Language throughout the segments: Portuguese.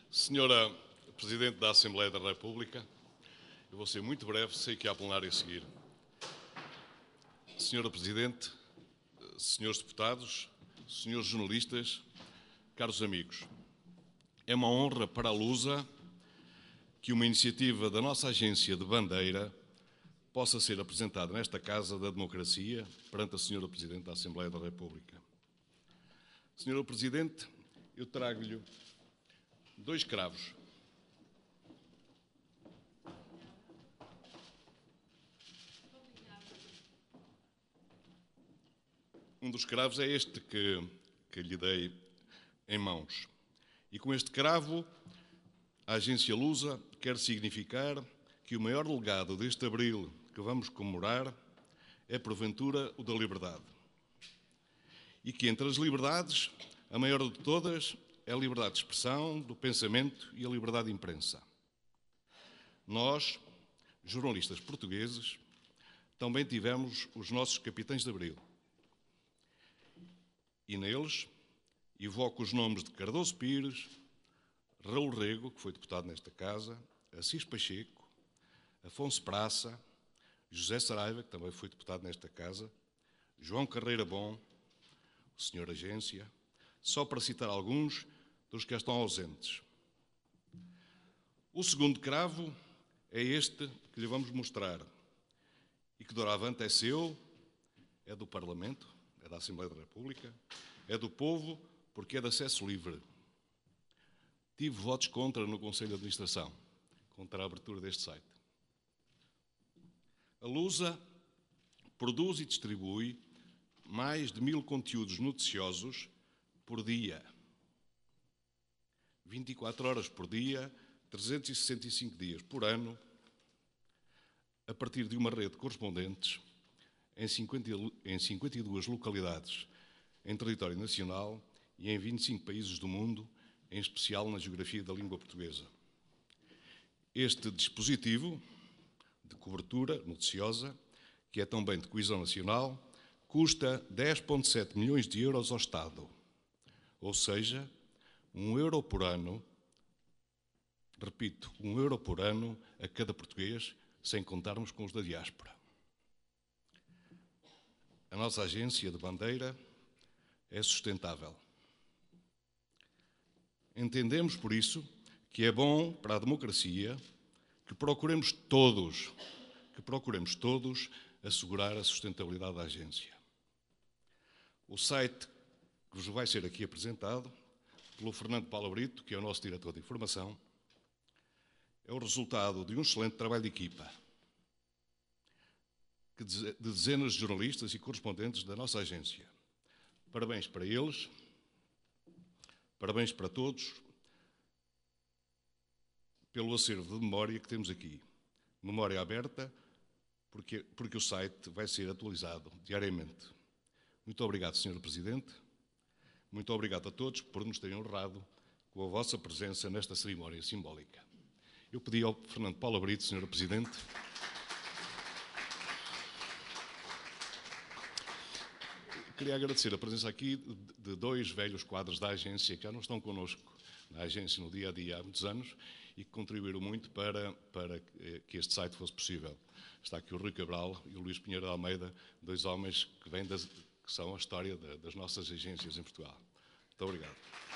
Senhora Presidente da Assembleia da República, eu vou ser muito breve, sei que há plenário a seguir. Senhora Presidente, senhores deputados, senhores jornalistas, caros amigos, é uma honra para a Lusa que uma iniciativa da nossa agência de bandeira possa ser apresentada nesta Casa da Democracia perante a Senhora Presidente da Assembleia da República. Senhora Presidente, eu trago-lhe dois cravos. Um dos cravos é este que lhe dei em mãos. E com este cravo, a agência Lusa quer significar que o maior legado deste abril que vamos comemorar é, porventura, o da liberdade. E que entre as liberdades, a maior de todas é a liberdade de expressão, do pensamento e a liberdade de imprensa. Nós, jornalistas portugueses, também tivemos os nossos capitães de abril. E neles evoco os nomes de Cardoso Pires, Raul Rego, que foi deputado nesta Casa, Assis Pacheco, Afonso Praça, José Saraiva, que também foi deputado nesta Casa, João Carreira Bom, o Sr. Agência, só para citar alguns dos que estão ausentes. O segundo cravo é este que lhe vamos mostrar e que doravante é seu, é do Parlamento, é da Assembleia da República, é do povo porque é de acesso livre. Tive votos contra no Conselho de Administração, contra a abertura deste site. A Lusa produz e distribui mais de 1000 conteúdos noticiosos por dia. 24 horas por dia, 365 dias por ano, a partir de uma rede de correspondentes em 52 localidades em território nacional e em 25 países do mundo, em especial na geografia da língua portuguesa. Este dispositivo de cobertura noticiosa, que é também de coesão nacional, custa 10,7 milhões de euros ao Estado, ou seja, €1 por ano, repito, €1 por ano a cada português, sem contarmos com os da diáspora. A nossa agência de bandeira é sustentável. Entendemos, por isso, que é bom para a democracia que procuremos todos assegurar a sustentabilidade da agência. O site que vos vai ser aqui apresentado pelo Fernando Paulo Brito, que é o nosso diretor de informação, é o resultado de um excelente trabalho de equipa, de dezenas de jornalistas e correspondentes da nossa agência. Parabéns para eles, parabéns para todos, pelo acervo de memória que temos aqui. Memória aberta, porque o site vai ser atualizado diariamente. Muito obrigado, Sr. Presidente. Muito obrigado a todos por nos terem honrado com a vossa presença nesta cerimónia simbólica. Eu pedi ao Fernando Paulo Brito, Sr. Presidente, queria agradecer a presença aqui de dois velhos quadros da agência que já não estão connosco na agência no dia-a-dia há muitos anos e que contribuíram muito para que este site fosse possível. Está aqui o Rui Cabral e o Luís Pinheiro de Almeida, dois homens que são a história das nossas agências em Portugal. Muito obrigado.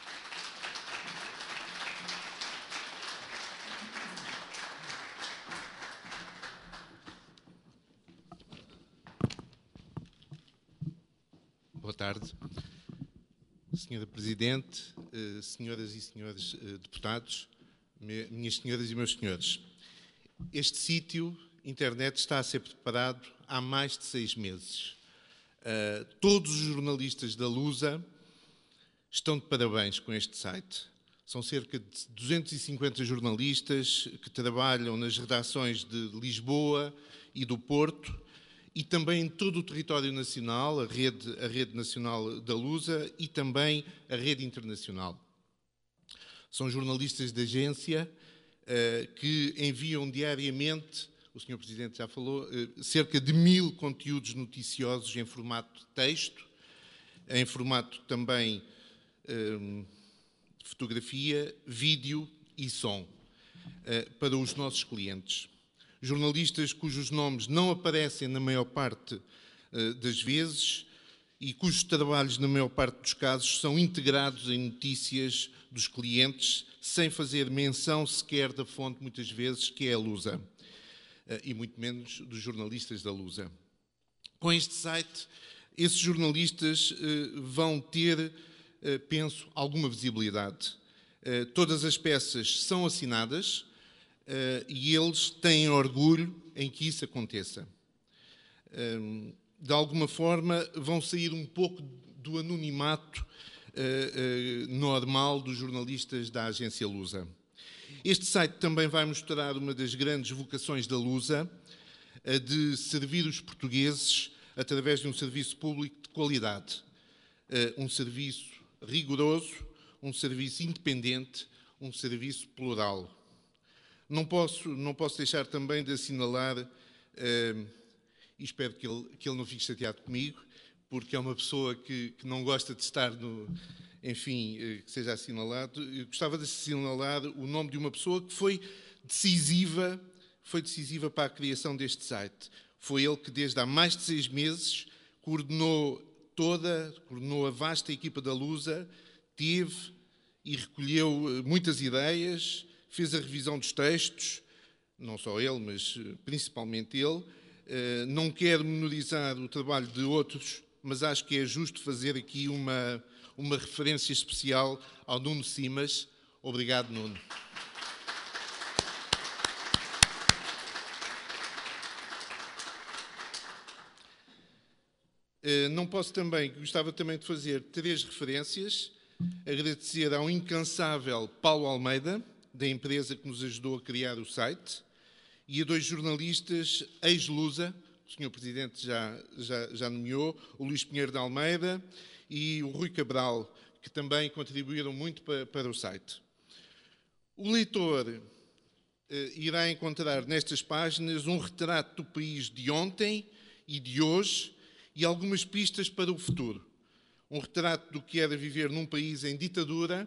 Boa tarde. Senhora Presidente, senhoras e senhores deputados, minhas senhoras e meus senhores, este sítio, internet, está a ser preparado há mais de 6 meses. Todos os jornalistas da Lusa estão de parabéns com este site. São cerca de 250 jornalistas que trabalham nas redações de Lisboa e do Porto e também em todo o território nacional, a rede nacional da Lusa e também a rede internacional. São jornalistas de agência que enviam diariamente, o Sr. Presidente já falou, cerca de 1000 conteúdos noticiosos em formato de texto, em formato também de fotografia, vídeo e som para os nossos clientes. Jornalistas cujos nomes não aparecem na maior parte das vezes e cujos trabalhos, na maior parte dos casos, são integrados em notícias dos clientes, sem fazer menção sequer da fonte, muitas vezes, que é a Lusa, e muito menos dos jornalistas da Lusa. Com este site, esses jornalistas vão ter, penso, alguma visibilidade. Todas as peças são assinadas e eles têm orgulho em que isso aconteça. De alguma forma, vão sair um pouco do anonimato normal dos jornalistas da agência Lusa. Este site também vai mostrar uma das grandes vocações da Lusa, a de servir os portugueses através de um serviço público de qualidade. Um serviço rigoroso, um serviço independente, um serviço plural. Não posso deixar também de assinalar, e espero que ele não fique chateado comigo, porque é uma pessoa que não gosta de estar enfim, que seja assinalado. Eu gostava de assinalar o nome de uma pessoa que foi decisiva para a criação deste site. Foi ele que, desde há mais de 6 meses, coordenou a vasta equipa da Lusa, teve e recolheu muitas ideias, fez a revisão dos textos, não só ele, mas principalmente ele. Não quero menorizar o trabalho de outros, mas acho que é justo fazer aqui uma referência especial ao Nuno Simas. Obrigado, Nuno. Gostava também de fazer 3 referências. Agradecer ao incansável Paulo Almeida, da empresa que nos ajudou a criar o site, e a 2 jornalistas ex-Lusa, o Sr. Presidente já nomeou, o Luís Pinheiro de Almeida e o Rui Cabral, que também contribuíram muito para o site. O leitor irá encontrar nestas páginas um retrato do país de ontem e de hoje e algumas pistas para o futuro. Um retrato do que era viver num país em ditadura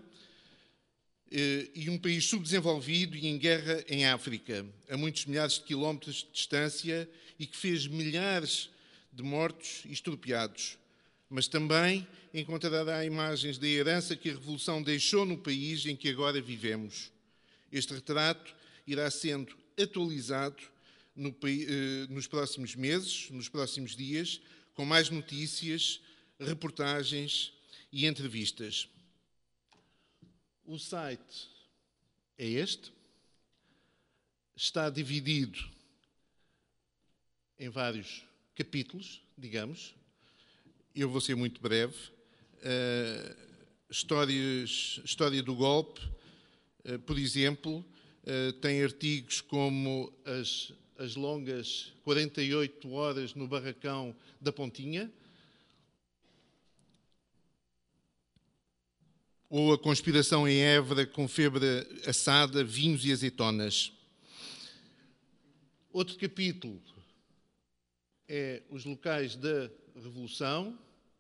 e um país subdesenvolvido e em guerra em África, a muitos milhares de quilómetros de distância e que fez milhares de mortos e estropiados. Mas também encontrará imagens da herança que a Revolução deixou no país em que agora vivemos. Este retrato irá sendo atualizado nos próximos meses, nos próximos dias, com mais notícias, reportagens e entrevistas. O site é este. Está dividido em vários capítulos, digamos. Eu vou ser muito breve. História do golpe, por exemplo, tem artigos como as longas 48 horas no barracão da Pontinha, ou a conspiração em Évora com febre assada, vinhos e azeitonas. Outro capítulo é os locais da Revolução.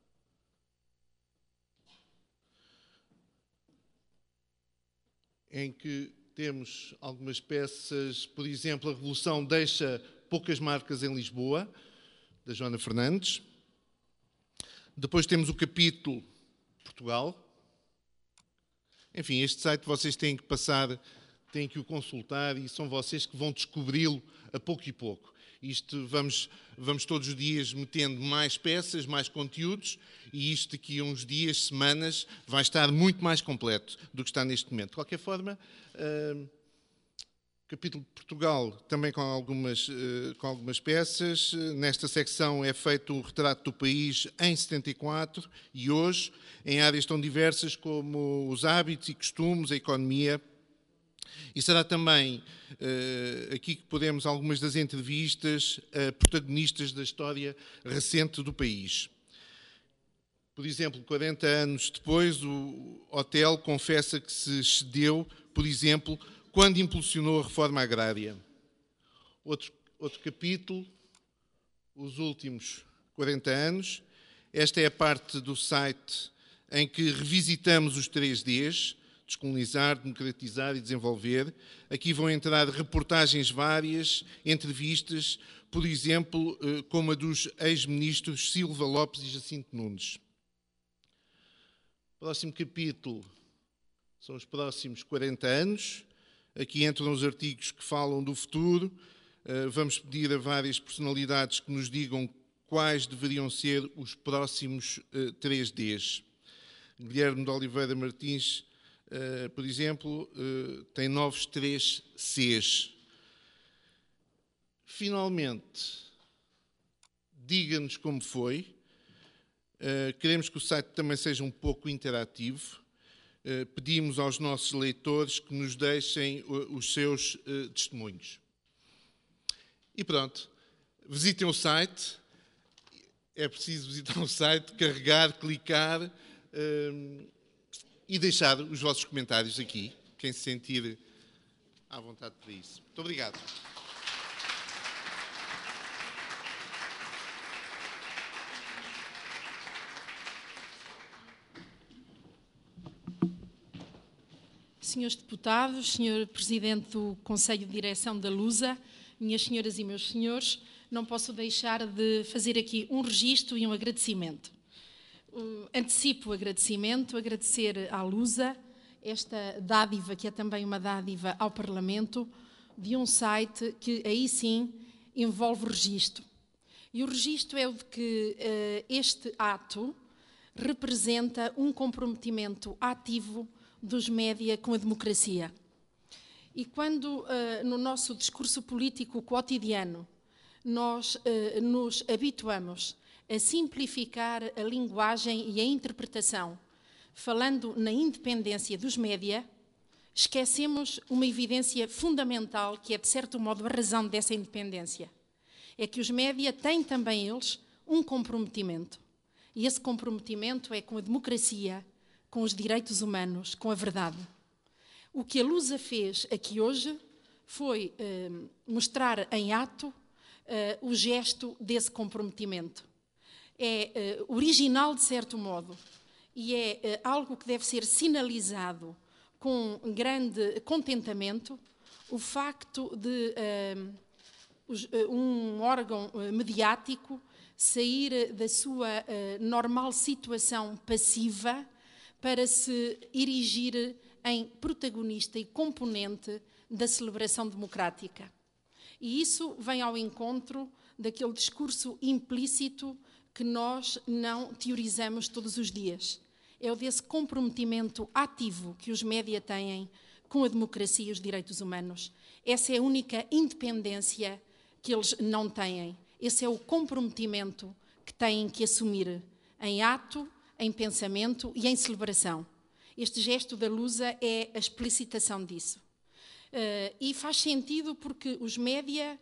Em que temos algumas peças, por exemplo, a Revolução deixa poucas marcas em Lisboa, da Joana Fernandes. Depois temos o capítulo Portugal. Enfim, este site vocês têm que passar, têm que o consultar e são vocês que vão descobri-lo a pouco e pouco. Isto vamos todos os dias metendo mais peças, mais conteúdos e isto daqui a uns dias, semanas, vai estar muito mais completo do que está neste momento. De qualquer forma, capítulo de Portugal também com algumas peças. Nesta secção é feito o retrato do país em 74 e hoje, em áreas tão diversas como os hábitos e costumes, a economia. E será também aqui que podemos algumas das entrevistas a protagonistas da história recente do país. Por exemplo, 40 anos depois, o hotel confessa que se excedeu, por exemplo, quando impulsionou a reforma agrária. Outro capítulo, os últimos 40 anos. Esta é a parte do site em que revisitamos os 3Ds, descolonizar, democratizar e desenvolver. Aqui vão entrar reportagens várias, entrevistas, por exemplo, como a dos ex-ministros Silva Lopes e Jacinto Nunes. O próximo capítulo são os próximos 40 anos. Aqui entram os artigos que falam do futuro. Vamos pedir a várias personalidades que nos digam quais deveriam ser os próximos 3Ds. Guilherme de Oliveira Martins, por exemplo, tem novos 3Cs. Finalmente, diga-nos como foi. Queremos que o site também seja um pouco interativo. Pedimos aos nossos leitores que nos deixem os seus testemunhos. E pronto, visitem o site. É preciso visitar o site, carregar, clicar e deixar os vossos comentários aqui, quem se sentir à vontade para isso. Muito obrigado. Senhores deputados, Senhor Presidente do Conselho de Direção da Lusa, minhas senhoras e meus senhores, não posso deixar de fazer aqui um registro e um agradecimento. Antecipo o agradecimento, agradecer à Lusa esta dádiva, que é também uma dádiva ao Parlamento, de um site que aí sim envolve registro. E o registro é o de que este ato representa um comprometimento ativo dos média com a democracia. E quando no nosso discurso político cotidiano nós nos habituamos a simplificar a linguagem e a interpretação, falando na independência dos média, esquecemos uma evidência fundamental que é, de certo modo, a razão dessa independência. É que os média têm também eles um comprometimento. E esse comprometimento é com a democracia, com os direitos humanos, com a verdade. O que a Lusa fez aqui hoje foi mostrar em ato o gesto desse comprometimento. É original, de certo modo, e é algo que deve ser sinalizado com grande contentamento, o facto de um órgão mediático sair da sua normal situação passiva para se erigir em protagonista e componente da celebração democrática. E isso vem ao encontro daquele discurso implícito que nós não teorizamos todos os dias. É o desse comprometimento ativo que os média têm com a democracia e os direitos humanos. Essa é a única independência que eles não têm. Esse é o comprometimento que têm que assumir em ato, em pensamento e em celebração. Este gesto da Lusa é a explicitação disso. E faz sentido porque os média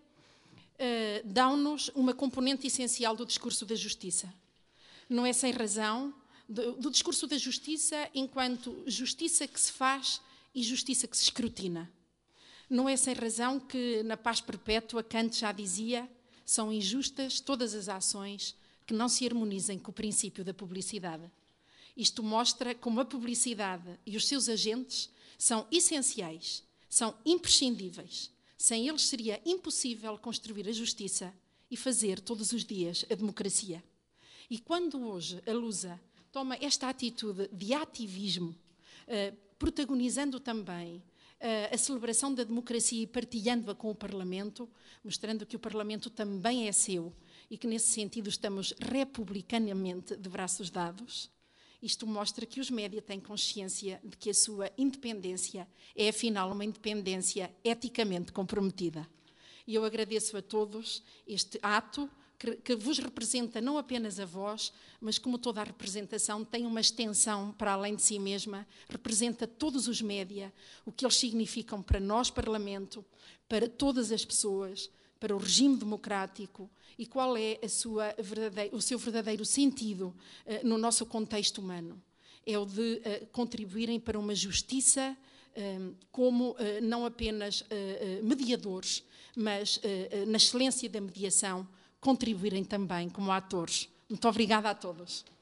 dão-nos uma componente essencial do discurso da justiça. Não é sem razão do discurso da justiça enquanto justiça que se faz e justiça que se escrutina. Não é sem razão que na paz perpétua Kant já dizia: são injustas todas as ações que não se harmonizem com o princípio da publicidade. Isto mostra como a publicidade e os seus agentes são essenciais, são imprescindíveis. Sem eles seria impossível construir a justiça e fazer todos os dias a democracia. E quando hoje a Lusa toma esta atitude de ativismo, protagonizando também a celebração da democracia e partilhando-a com o Parlamento, mostrando que o Parlamento também é seu e que, nesse sentido, estamos republicanamente de braços dados, isto mostra que os média têm consciência de que a sua independência é, afinal, uma independência eticamente comprometida. E eu agradeço a todos este ato que vos representa não apenas a vós, mas como toda a representação tem uma extensão para além de si mesma, representa todos os média, o que eles significam para nós, Parlamento, para todas as pessoas, para o regime democrático e qual é o seu verdadeiro sentido no nosso contexto humano. É o de contribuírem para uma justiça como não apenas mediadores, mas na excelência da mediação, contribuírem também como atores. Muito obrigada a todos.